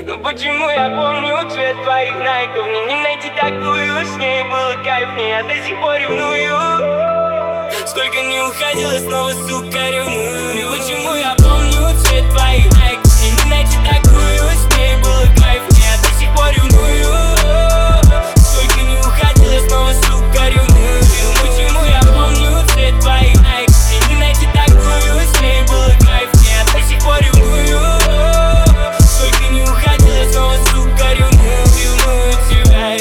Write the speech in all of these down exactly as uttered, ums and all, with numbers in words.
Но почему я помню цвет твоих найков? Мне не найти такую, с ней было кайфнее, я до сих пор ревную. Сколько не уходила, снова, сука, ревную. Почему я помню цвет твоих найков? Мне не найти такую, с ней было кайфнее, я до сих пор ревную. Сколько не уходила, снова, сука, ревную. Почему я помню цвет твоих найков? Мне не найти такую, с ней было кайфнее, я до сих пор ревную. Сколько не уходила, снова, сука, ревную, ревную тебя.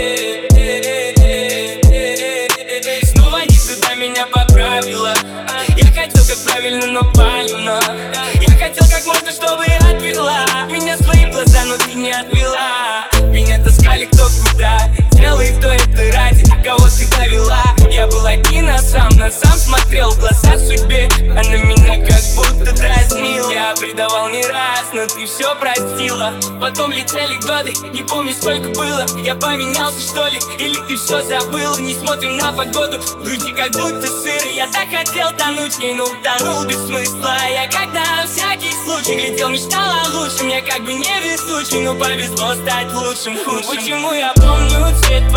Снова не туда меня поправила. Я хотел как правильно, но правильно. Я хотел как можно, чтобы отвела меня в свои глаза, но ты не отвела. Меня таскали кто куда, делай кто это ради, кого ты довела. Я был один, а сам на сам смотрел в глаза судьбе. Она меня как будто дразнила. Я предавал не раз, но ты все простила. Потом летели годы, не помню сколько было. Я поменялся что ли, или ты все забыла? Не смотрим на погоду, в груди как будто сыр. Я так хотел тонуть в ней, но утонул без смысла. Я когда на всякий случай глядел, мечтал о лучшем. Я как бы не везучий, но повезло стать лучшим, худшим. Почему я помню цвет